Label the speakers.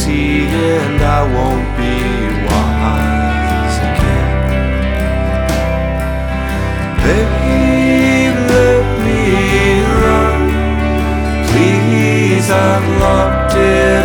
Speaker 1: see, and I won't be wise again. Babe, let me run, please, I'm locked in